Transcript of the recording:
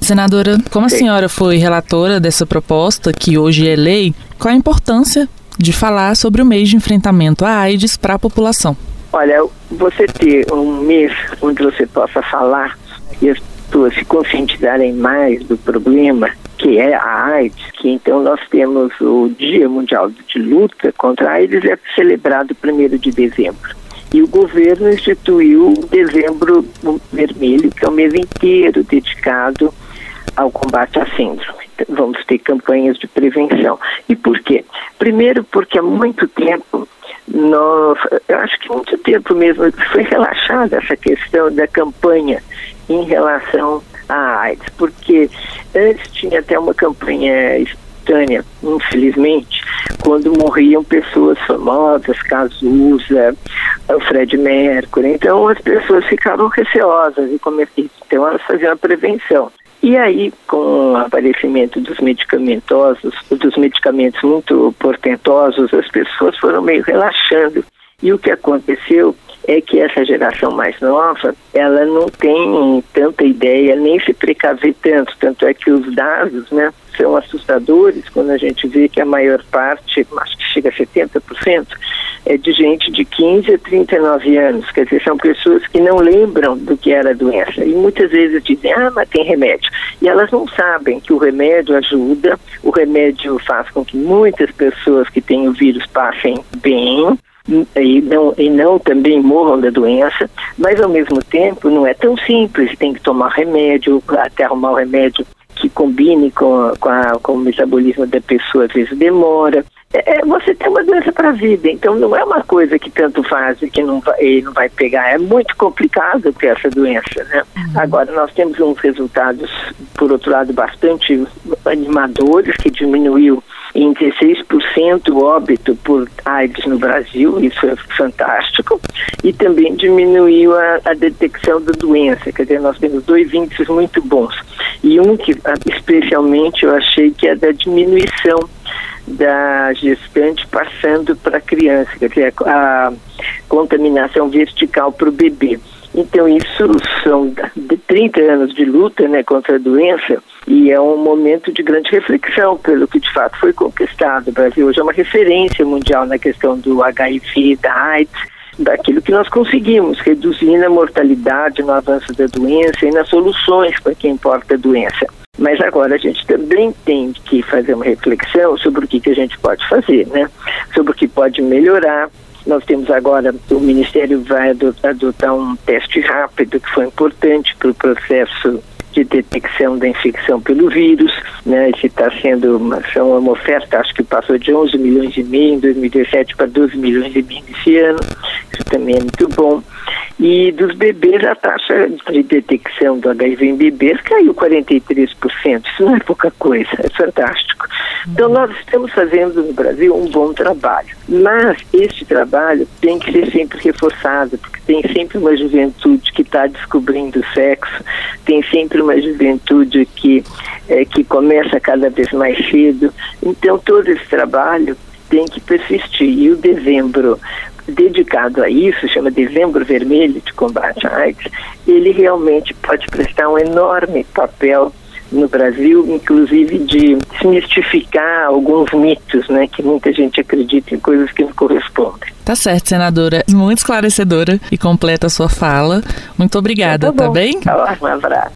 Senadora, como a senhora foi relatora dessa proposta, que hoje é lei, qual a importância de falar sobre o mês de enfrentamento à AIDS para a população? Olha, você ter um mês onde você possa falar e as pessoas se conscientizarem mais do problema, que é a AIDS, que então nós temos o Dia Mundial de Luta contra a AIDS, é celebrado 1º de dezembro. E o governo instituiu o Dezembro Vermelho, que é o mês inteiro dedicado ao combate à síndrome. Então, vamos ter campanhas de prevenção. E por quê? Primeiro porque há muito tempo, eu acho que muito tempo mesmo, foi relaxada essa questão da campanha em relação à AIDS, porque antes tinha até uma campanha espontânea, infelizmente, quando morriam pessoas famosas, Cazuza, o Fred Mercury, então as pessoas ficavam receosas e então elas faziam a prevenção. E aí, com o aparecimento dos medicamentos muito portentosos, as pessoas foram meio relaxando. E o que aconteceu é que essa geração mais nova, ela não tem tanta ideia, nem se precaver tanto. Tanto é que os dados, né, são assustadores quando a gente vê que a maior parte, acho que chega a 70%, é de gente de 15 a 39 anos. Quer dizer, são pessoas que não lembram do que era a doença. E muitas vezes dizem, mas tem remédio. E elas não sabem que o remédio ajuda, o remédio faz com que muitas pessoas que têm o vírus passem bem, e não também morram da doença, mas ao mesmo tempo não é tão simples, tem que tomar remédio, até arrumar o remédio que combine com o metabolismo da pessoa, às vezes demora. Você tem uma doença para a vida, então não é uma coisa que tanto faz e que não vai pegar, é muito complicado ter essa doença, né? Agora nós temos uns resultados, por outro lado, bastante animadores, que diminuiu em 16% o óbito por AIDS no Brasil, isso é fantástico, e também diminuiu a detecção da doença, quer dizer, nós temos 2 índices muito bons, e um que especialmente eu achei que é da diminuição da gestante passando para a criança, quer dizer, a contaminação vertical para o bebê. Então isso são 30 anos de luta, né, contra a doença, e é um momento de grande reflexão pelo que de fato foi conquistado. O Brasil hoje é uma referência mundial na questão do HIV, da AIDS, daquilo que nós conseguimos, reduzindo a mortalidade no avanço da doença e nas soluções para quem porta a doença. Mas agora a gente também tem que fazer uma reflexão sobre o que a gente pode fazer, né? Sobre o que pode melhorar. Nós temos agora, o Ministério vai adotar um teste rápido, que foi importante para o processo de detecção da infecção pelo vírus, né? Esse está sendo uma oferta, acho que passou de 11 milhões e meio em 2017 para 12 milhões e meio esse ano, isso também é muito bom. E dos bebês, a taxa de detecção do HIV em bebês caiu 43%, isso não é pouca coisa, é fantástico. Então nós estamos fazendo no Brasil um bom trabalho, mas este trabalho tem que ser sempre reforçado, porque tem sempre uma juventude que está descobrindo o sexo, tem sempre uma juventude que começa cada vez mais cedo, então todo esse trabalho tem que persistir. E o dezembro dedicado a isso, chama Dezembro Vermelho de Combate à AIDS, ele realmente pode prestar um enorme papel no Brasil, inclusive de desmistificar alguns mitos, né, que muita gente acredita em coisas que não correspondem. Tá certo, senadora. Muito esclarecedora e completa a sua fala. Muito obrigada, tá bem? Um abraço.